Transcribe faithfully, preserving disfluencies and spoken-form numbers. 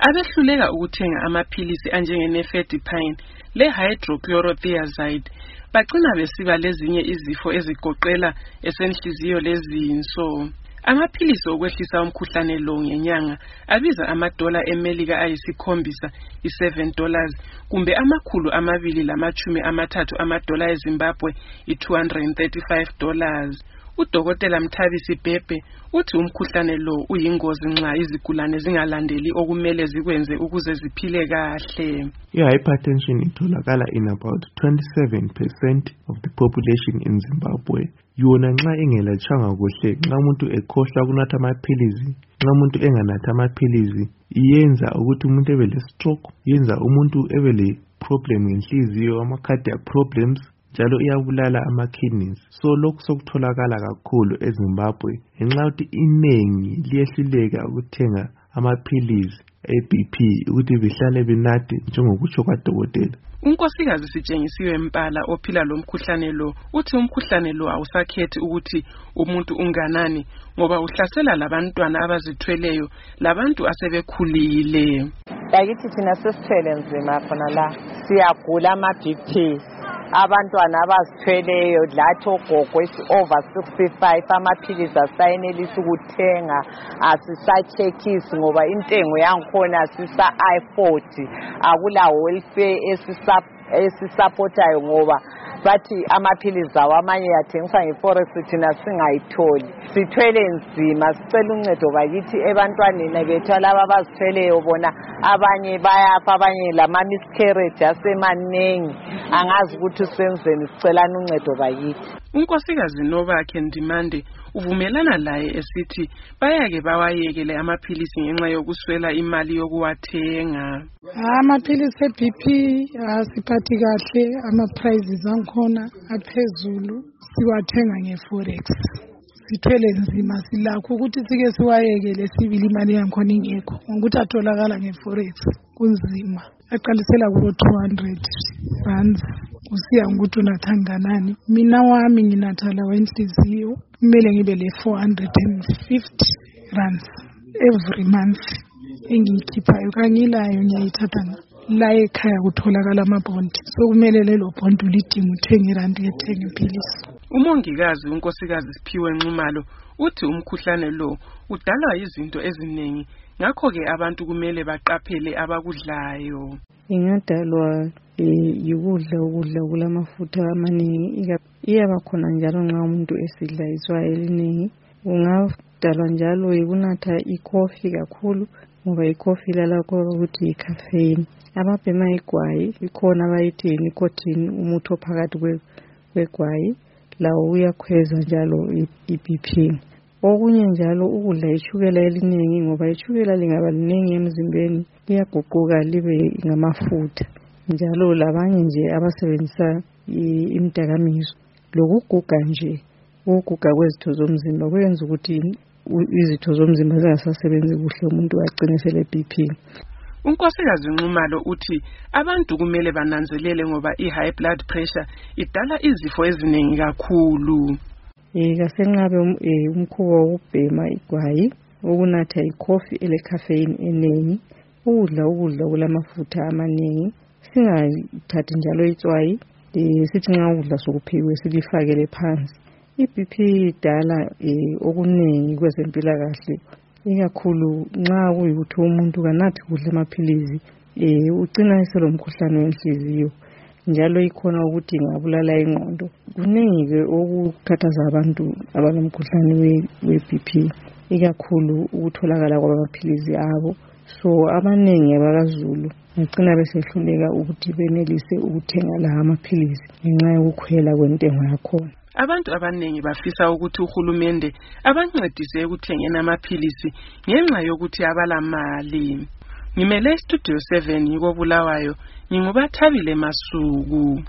Abehluleka ukuthenga amaphilisi anjengenifedipine le-hydrochlorothiazide bagcina besiba lezinye izifo ezigoqela esenhliziyo lezinso. Amaphilisi okwehlisa umkhuhlane lo ngenyanga abiza amadola eMelika ayisikhombisa i-seven dollars kumbe amakhulu amabili lamachumi amathathu amadola eZimbabwe i-two hundred thirty-five dollars. Udokotela Mthabisi Bhebhe uthi umkhuhlane lo uyingozi nxa izigulane zingalandeli okumele zikwenze ukuze ziphile kahle. I-hypertension itholakala in about twenty-seven percent of the population in Zimbabwe. Yona nxa ingelatshwanga kuhle, nxa umuntu ekhohlwa kunatha amaphilizi, nxa umuntu enganatha amaphilizi, iyenza ukuthi umuntu ebe le-stroke, yenza umuntu ebe le-problem ngenhliziyo, ama-cardiac problems, njalo iyabulala ama-kidneys. So lokhu sokutholakala kakhulu eZimbabwe ngenxa yokuthi inengi liyehluleka ukuthenga amaphilizi e-B P ukuthi behlale benathe njengokutsho kwadokotela. Unkosikazi Sitshengisiwe Mpala ophila lo mkhuhlane lo uthi umkhuhlane lo awusakhethi ukuthi umuntu unganani ngoba uhlasela labantwana abazithweleyo labantu asebekhulile. Bakithi thina sesithwele nzima khona la siyagula ama-B P. Abantwana abazithweleyo lathi ogogo over sixty-five amaphilisi asayenelisa ukuthenga asisachekisi ngoba intengo yankhona sisa-afford akula welfare esisupportayo ngoba bathi amaphilisi awo amanye yathengiswa ngeforex thina singayitholi. Sithwele nzima sicela uncedo bakithi ebantwaneni bethu laba abazithweleyo bona abanye bayafa abanye lama-miscarriage asemanengi angazi ukuthi senzeni sicelana uncedo bakithi. Unkosikazi Nobakhe Ndimande uvumelana laye esithi bayake bawayekele amaphilisi ngenxa yokuswela imali yokuwathenga. Amaphilisi e-B P asiphathi kahle, ama-prices ankhona aphezulu, siwathenga ngeforex. Sithwele nzima silakho ukuthi sike siwayekele sibili imali yankhona ingekho ngokuthi atholakala ngeforex kunzima. Aqalisela kubo two hundred rands kusiya ngokuthi unathanganani. Mina wami nginatha lawa enhliziyo kumele ngibe le four hundred fifty rands every month engiyikhiphayo. Kangilayo ngiyayithatha la ekhaya kutholakala amabhondi, so kumele lelo bhondi ulidinga uthenge irandi yethenga iphilisi. Umongikazi unkosikazi Siphiwe Nxumalo uthi umkhuhlane lo udalwa izinto eziningi ngakho ke abantu kumele baqaphele abakudlayo. Ingadalwa yikudla ukudla kulamafutha amaningi, iyaba khona njalo nxa umuntu esidla itswayi eliningi. Ungadalwa njalo yikunatha ikhofi kakhulu ngoba ikhofi lalakho ukuthi icaffeine. Ababhema igwayi ikhona abayithi nicotine, umuthi ophakathi kwegwayi, lawo uyakhweza njalo i-B P. Okunye njalo ukudla ishukela eliningi ngoba ishukela lingaba liningi emzimbeni liyaguquka libe ngamafutha. Njalo labanye nje abasebenzisa imdakamizwa lokuguga nje, ukuguga kwezitho zomzimba kwenza ukuthi izitho zomzimba zingasasebenzi kuhle umuntu agcine sele B P. Unkosikazi Nxumalo uthi abantu kumele bananzelele ngoba i-high blood pressure idala izifo eziningi kakhulu. Eh kasenqabe umkhuba wokubhema igwayi, ukunatha ikhofi ele-caffeine eningi, ukudla ukudla kulamafutha amaningi, singathathi njalo itswayi, sithi nxa ukudla sokuphiwe silifakele phansi. I-B P idala okuningi kwezempilakahle, ikakhulu nxa kuyikuthi umuntu kanathi kudla amaphilizi ugcina eselomkhuhlane wenhliziyo, njalo ikhona ukuthi ingabulala ingqondo. Kuningi-ke okukhathaza abantu abalomkhuhlane we-B P, ikakhulu ukutholakala kwamaphilizi abo. So abaningi abakaZulu ngicina besehluleka ukuthi benelise ukuthenga la amaphilizi ngenxa yokukhwela kwentengo yakhona. Abantu abaningi bafisa ukuthi uhulumende abancedise ekuthengeni amaphilisi ngenxa yokuthi abalamali. Ngimele Studio seven yiko Bulawayo, ngingubathabile Masuku.